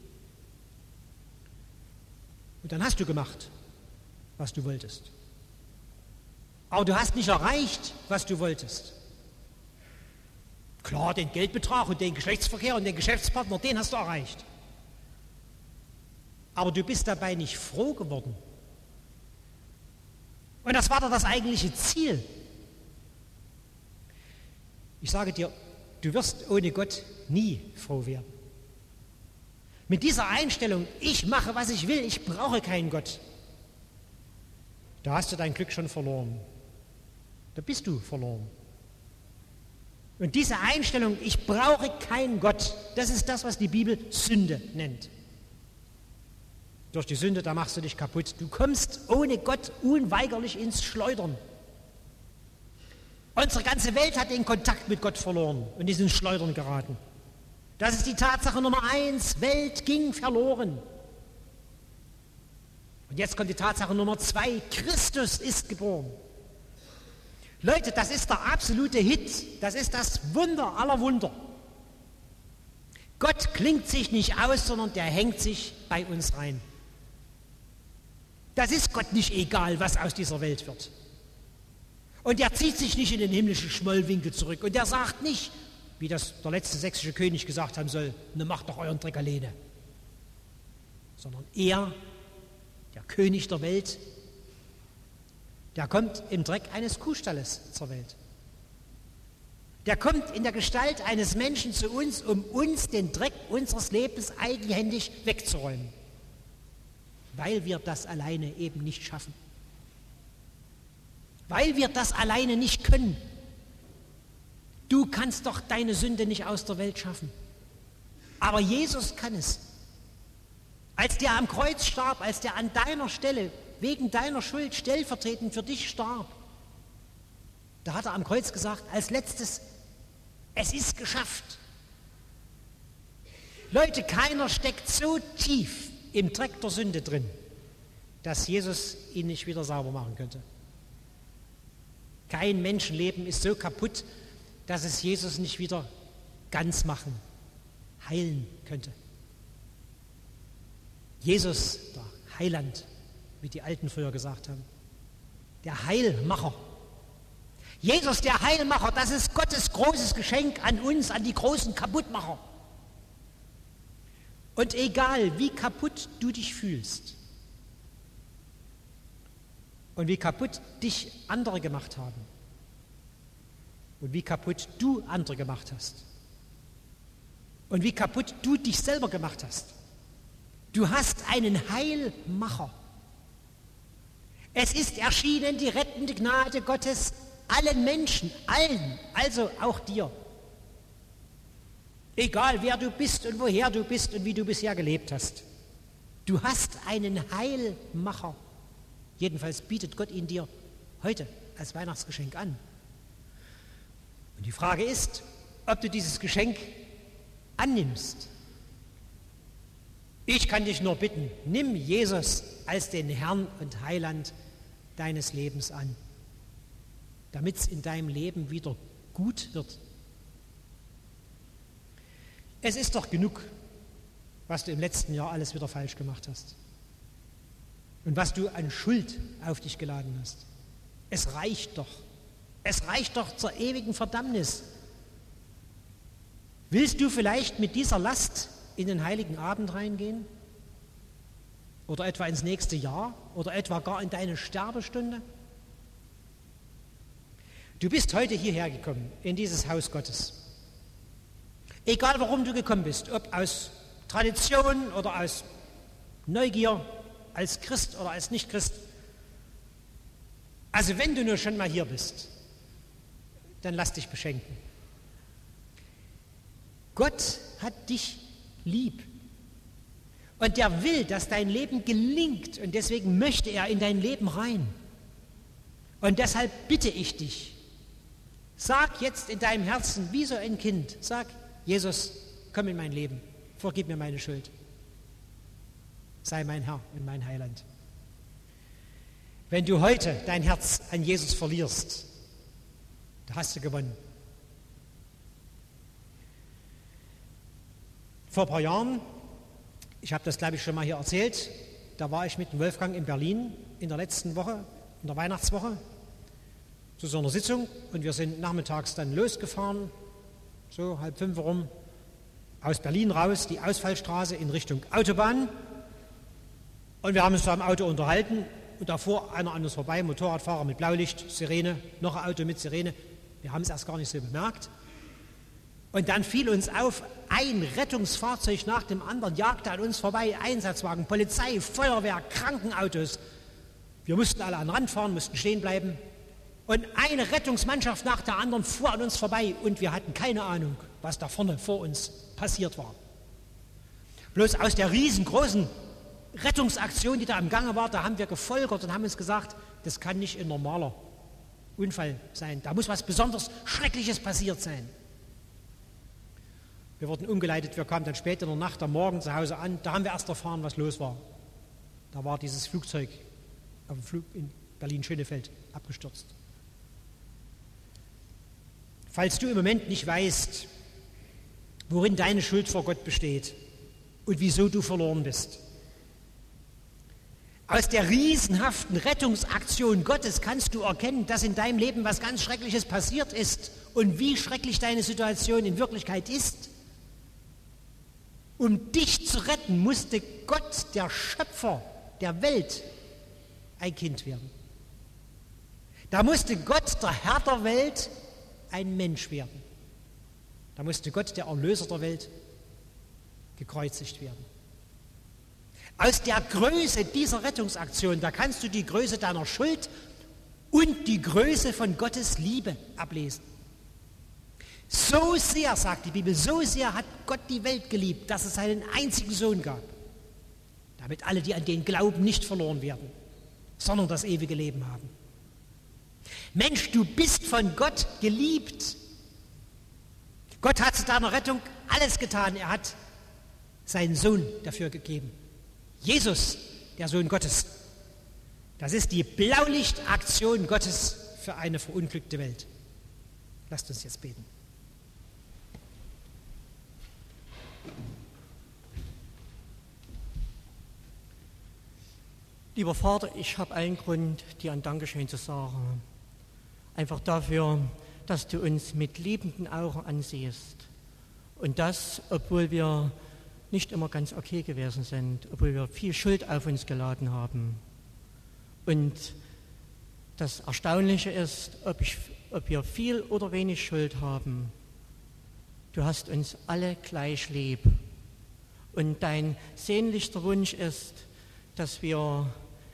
Und dann hast du gemacht, was du wolltest. Aber du hast nicht erreicht, was du wolltest. Klar, den Geldbetrag und den Geschlechtsverkehr und den Geschäftspartner, den hast du erreicht. Aber du bist dabei nicht froh geworden. Und das war doch das eigentliche Ziel. Ich sage dir, du wirst ohne Gott nie froh werden. Mit dieser Einstellung, ich mache, was ich will, ich brauche keinen Gott, da hast du dein Glück schon verloren. Da bist du verloren. Und diese Einstellung, ich brauche keinen Gott, das ist das, was die Bibel Sünde nennt. Durch die Sünde, da machst du dich kaputt. Du kommst ohne Gott unweigerlich ins Schleudern. Unsere ganze Welt hat den Kontakt mit Gott verloren und ist ins Schleudern geraten. Das ist die Tatsache Nummer 1, Welt ging verloren. Und jetzt kommt die Tatsache Nummer 2, Christus ist geboren. Leute, das ist der absolute Hit, das ist das Wunder aller Wunder. Gott klingt sich nicht aus, sondern der hängt sich bei uns rein. Das ist Gott nicht egal, was aus dieser Welt wird. Und er zieht sich nicht in den himmlischen Schmollwinkel zurück. Und er sagt nicht, wie das der letzte sächsische König gesagt haben soll, ne, macht doch euren Dreck alleine. Sondern er, der König der Welt, der kommt im Dreck eines Kuhstalles zur Welt. Der kommt in der Gestalt eines Menschen zu uns, um uns den Dreck unseres Lebens eigenhändig wegzuräumen. weil wir das alleine eben nicht schaffen. Weil wir das alleine nicht können. Du kannst doch deine Sünde nicht aus der Welt schaffen. Aber Jesus kann es. Als der am Kreuz starb, als der an deiner Stelle, wegen deiner Schuld, stellvertretend für dich starb, da hat er am Kreuz gesagt, als letztes, es ist geschafft. Leute, keiner steckt so tief im Dreck der Sünde drin, dass Jesus ihn nicht wieder sauber machen könnte. Kein Menschenleben ist so kaputt, dass es Jesus nicht wieder ganz machen, heilen könnte. Jesus, der Heiland, wie die Alten früher gesagt haben, der Heilmacher. Jesus, der Heilmacher, das ist Gottes großes Geschenk an uns, an die großen Kaputtmacher. Und egal, wie kaputt du dich fühlst und wie kaputt dich andere gemacht haben und wie kaputt du andere gemacht hast und wie kaputt du dich selber gemacht hast, du hast einen Heilmacher. Es ist erschienen die rettende Gnade Gottes allen Menschen, allen, also auch dir. Egal, wer du bist und woher du bist und wie du bisher gelebt hast. Du hast einen Heilmacher. Jedenfalls bietet Gott ihn dir heute als Weihnachtsgeschenk an. Und die Frage ist, ob du dieses Geschenk annimmst. Ich kann dich nur bitten, nimm Jesus als den Herrn und Heiland deines Lebens an, damit es in deinem Leben wieder gut wird. Es ist doch genug, was du im letzten Jahr alles wieder falsch gemacht hast und was du an Schuld auf dich geladen hast. Es reicht doch. Es reicht doch zur ewigen Verdammnis. Willst du vielleicht mit dieser Last in den heiligen Abend reingehen? Oder etwa ins nächste Jahr? Oder etwa gar in deine Sterbestunde? Du bist heute hierher gekommen, in dieses Haus Gottes. Egal, warum du gekommen bist, ob aus Tradition oder aus Neugier, als Christ oder als Nicht-Christ. Also wenn du nur schon mal hier bist, dann lass dich beschenken. Gott hat dich lieb. Und der will, dass dein Leben gelingt. Und deswegen möchte er in dein Leben rein. Und deshalb bitte ich dich, sag jetzt in deinem Herzen, wie so ein Kind, sag, Jesus, komm in mein Leben, vergib mir meine Schuld. Sei mein Herr und mein Heiland. Wenn du heute dein Herz an Jesus verlierst, da hast du gewonnen. Vor ein paar Jahren, ich habe das glaube ich schon mal hier erzählt, da war ich mit dem Wolfgang in Berlin in der letzten Woche, in der Weihnachtswoche, zu so einer Sitzung und wir sind nachmittags dann losgefahren, so 4:30 rum, aus Berlin raus, die Ausfallstraße in Richtung Autobahn und wir haben uns da im Auto unterhalten und da fuhr einer an uns vorbei, Motorradfahrer mit Blaulicht, Sirene, noch ein Auto mit Sirene, wir haben es erst gar nicht so bemerkt. Und dann fiel uns auf, ein Rettungsfahrzeug nach dem anderen jagte an uns vorbei, Einsatzwagen, Polizei, Feuerwehr, Krankenautos. Wir mussten alle an den Rand fahren, mussten stehen bleiben. Und eine Rettungsmannschaft nach der anderen fuhr an uns vorbei und wir hatten keine Ahnung, was da vorne vor uns passiert war. Bloß aus der riesengroßen Rettungsaktion, die da im Gange war, da haben wir gefolgert und haben uns gesagt, das kann nicht ein normaler Unfall sein. Da muss was besonders Schreckliches passiert sein. Wir wurden umgeleitet, wir kamen dann später in der Nacht am Morgen zu Hause an. Da haben wir erst erfahren, was los war. Da war dieses Flugzeug auf dem Flug in Berlin-Schönefeld abgestürzt. Falls du im Moment nicht weißt, worin deine Schuld vor Gott besteht und wieso du verloren bist, aus der riesenhaften Rettungsaktion Gottes kannst du erkennen, dass in deinem Leben was ganz Schreckliches passiert ist und wie schrecklich deine Situation in Wirklichkeit ist. Um dich zu retten, musste Gott, der Schöpfer der Welt, ein Kind werden. Da musste Gott, der Herr der Welt, ein Mensch werden. Da musste Gott, der Erlöser der Welt, gekreuzigt werden. Aus der Größe dieser Rettungsaktion, da kannst du die Größe deiner Schuld und die Größe von Gottes Liebe ablesen. So sehr, sagt die Bibel, so sehr hat Gott die Welt geliebt, dass es seinen einzigen Sohn gab, damit alle, die an den glauben, nicht verloren werden, sondern das ewige Leben haben. Mensch, du bist von Gott geliebt. Gott hat zu deiner Rettung alles getan. Er hat seinen Sohn dafür gegeben. Jesus, der Sohn Gottes. Das ist die Blaulichtaktion Gottes für eine verunglückte Welt. Lasst uns jetzt beten. Lieber Vater, ich habe einen Grund, dir ein Dankeschön zu sagen. Einfach dafür, dass du uns mit liebenden Augen ansiehst. Und das, obwohl wir nicht immer ganz okay gewesen sind, obwohl wir viel Schuld auf uns geladen haben. Und das Erstaunliche ist, ob wir viel oder wenig Schuld haben, du hast uns alle gleich lieb. Und dein sehnlichster Wunsch ist, dass wir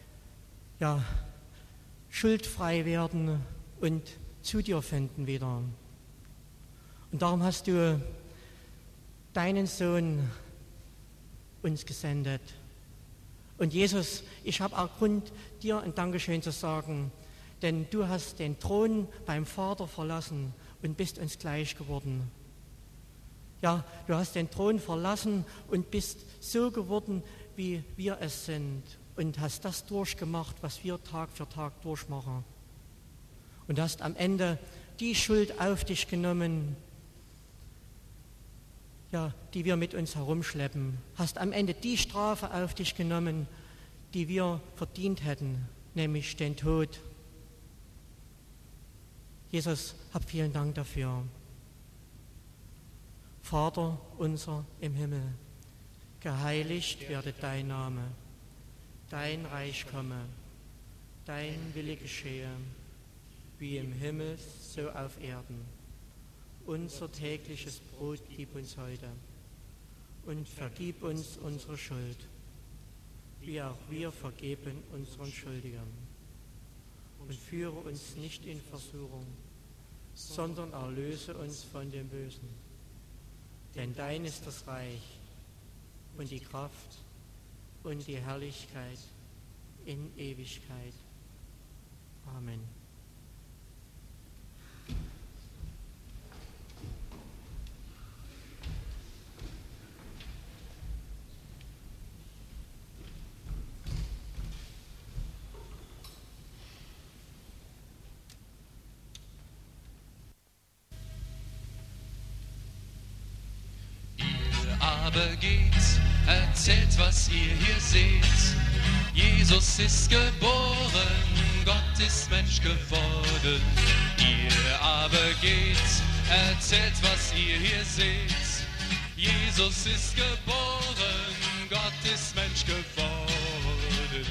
schuldfrei werden und zu dir finden wieder. Und darum hast du deinen Sohn uns gesendet. Und Jesus, ich habe auch Grund, dir ein Dankeschön zu sagen, denn du hast den Thron beim Vater verlassen und bist uns gleich geworden. Ja, du hast den Thron verlassen und bist so geworden, wie wir es sind und hast das durchgemacht, was wir Tag für Tag durchmachen. Und hast am Ende die Schuld auf dich genommen, die wir mit uns herumschleppen. Hast am Ende die Strafe auf dich genommen, die wir verdient hätten, nämlich den Tod. Jesus, hab vielen Dank dafür. Vater unser im Himmel, geheiligt werde dein Name, dein Reich komme, dein Wille geschehe, wie im Himmel, so auf Erden. Unser tägliches Brot gib uns heute und vergib uns unsere Schuld, wie auch wir vergeben unseren Schuldigern. Und führe uns nicht in Versuchung, sondern erlöse uns von dem Bösen. Denn dein ist das Reich und die Kraft und die Herrlichkeit in Ewigkeit. Amen. Aber geht, erzählt, was ihr hier seht. Jesus ist geboren, Gott ist Mensch geworden. Ihr aber geht, erzählt, was ihr hier seht. Jesus ist geboren, Gott ist Mensch geworden.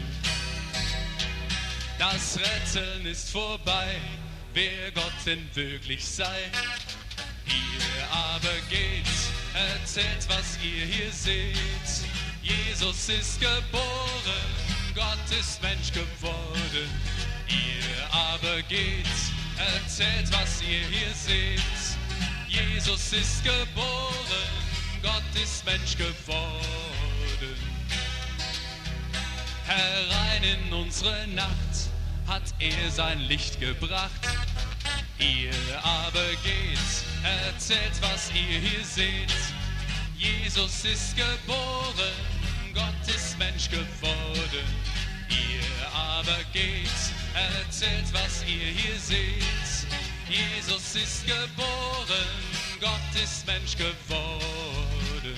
Das Retten ist vorbei, wer Gott denn wirklich sei. Ihr aber geht, erzählt, was ihr hier seht. Jesus ist geboren, Gott ist Mensch geworden. Ihr aber geht, erzählt, was ihr hier seht. Jesus ist geboren, Gott ist Mensch geworden. Herein in unsere Nacht hat er sein Licht gebracht. Ihr aber geht, erzählt, was ihr hier seht. Jesus ist geboren, Gott ist Mensch geworden. Ihr aber geht, erzählt, was ihr hier seht. Jesus ist geboren, Gott ist Mensch geworden.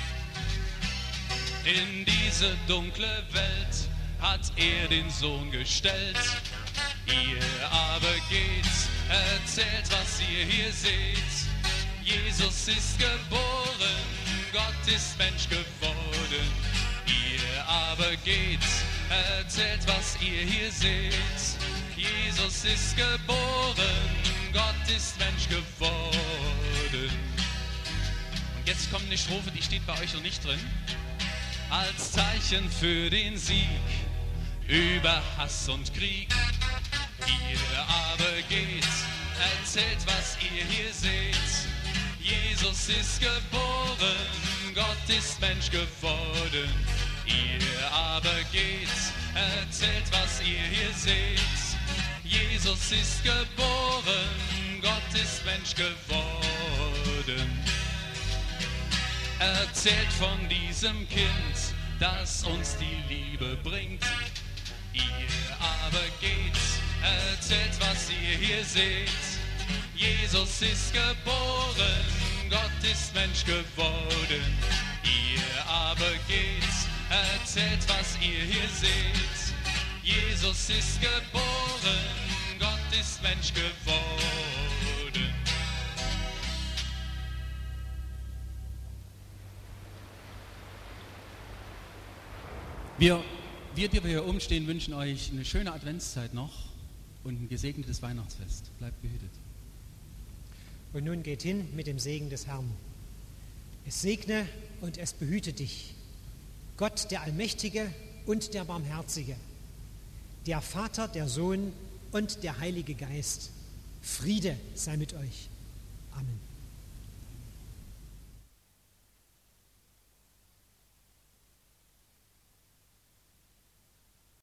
In diese dunkle Welt hat er den Sohn gestellt. Ihr aber geht, erzählt, was ihr hier seht. Jesus ist geboren, Gott ist Mensch geworden. Ihr aber geht, erzählt, was ihr hier seht. Jesus ist geboren, Gott ist Mensch geworden. Und jetzt kommt eine Strophe, die steht bei euch noch nicht drin. als Zeichen für den Sieg über Hass und Krieg. Ihr aber geht, erzählt, was ihr hier seht. Jesus ist geboren, Gott ist Mensch geworden. Ihr aber geht, erzählt, was ihr hier seht. Jesus ist geboren, Gott ist Mensch geworden. Erzählt von diesem Kind, das uns die Liebe bringt. Ihr aber geht, erzählt, was ihr hier seht. Jesus ist geboren, Gott ist Mensch geworden. Ihr aber geht, erzählt, was ihr hier seht. Jesus ist geboren, Gott ist Mensch geworden. Wir, die wir hier oben stehen, wünschen euch eine schöne Adventszeit noch und ein gesegnetes Weihnachtsfest. Bleibt behütet. Und nun geht hin mit dem Segen des Herrn. Es segne und es behüte dich, Gott der Allmächtige und der Barmherzige, der Vater, der Sohn und der Heilige Geist. Friede sei mit euch. Amen.